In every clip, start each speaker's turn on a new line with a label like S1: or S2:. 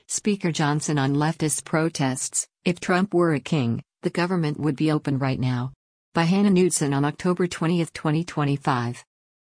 S1: Speaker Johnson on leftist protests. If Trump were a king, the government would be open right now. By Hannah Knudsen on October 20, 2025.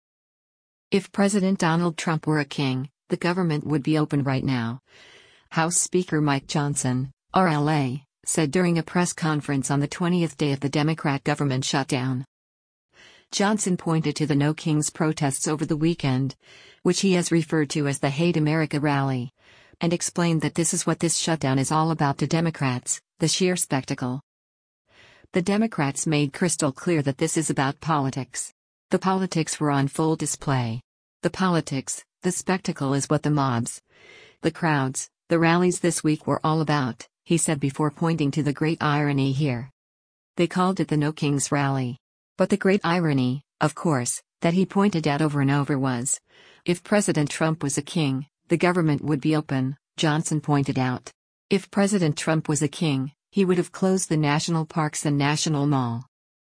S1: If President Donald Trump were a king, the government would be open right now. House Speaker Mike Johnson, RLA, said during a press conference on the 20th day of the Democrat government shutdown. Johnson pointed to the No Kings protests over the weekend, which he has referred to as the Hate America rally, and explained that this is what this shutdown is all about to Democrats, the sheer spectacle. The Democrats made crystal clear that this is about politics. The politics were on full display. The politics, the spectacle is what the mobs, the crowds, the rallies this week were all about, he said before pointing to the great irony here. They called it the No Kings rally. But the great irony, of course, that he pointed out over and over was, if President Trump was a king, the government would be open, Johnson pointed out. If President Trump was a king, he would have closed the national parks and National Mall.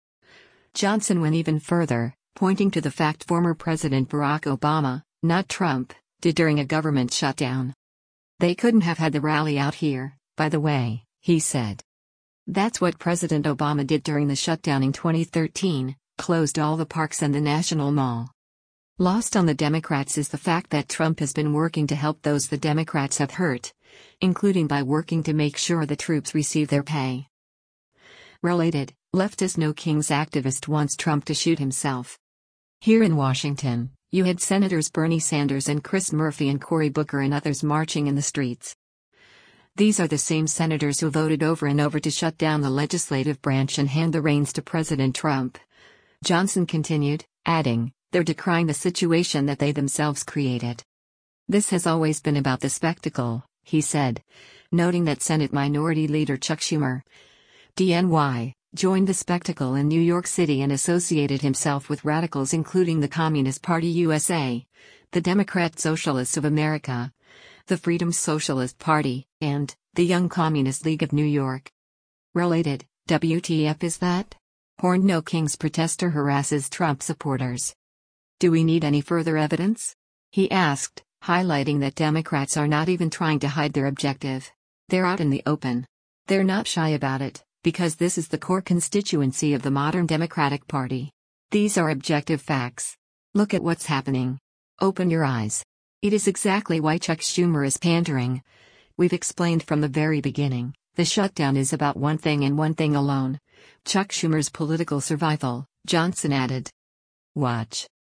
S1: Johnson went even further, pointing to the fact former President Barack Obama, not Trump, did during a government shutdown. They couldn't have had the rally out here, by the way, he said. That's what President Obama did during the shutdown in 2013, closed all the parks and the National Mall. Lost on the Democrats is the fact that Trump has been working to help those the Democrats have hurt, including by working to make sure the troops receive their pay. Related, leftist No Kings activist wants Trump to shoot himself. Here in Washington, you had Senators Bernie Sanders and Chris Murphy and Cory Booker and others marching in the streets. These are the same senators who voted over and over to shut down the legislative branch and hand the reins to President Trump. Johnson continued, adding, they're decrying the situation that they themselves created. This has always been about the spectacle, he said, noting that Senate Minority Leader Chuck Schumer, DNY, joined the spectacle in New York City and associated himself with radicals including the Communist Party USA, the Democrat Socialists of America, the Freedom Socialist Party, and the Young Communist League of New York. Related, WTF is that? Horned No Kings protester harasses Trump supporters. Do we need any further evidence? He asked, highlighting that Democrats are not even trying to hide their objective. They're out in the open. They're not shy about it, because this is the core constituency of the modern Democratic Party. These are objective facts. Look at what's happening. Open your eyes. It is exactly why Chuck Schumer is pandering. We've explained from the very beginning, the shutdown is about one thing and one thing alone: Chuck Schumer's political survival, Johnson added. Watch.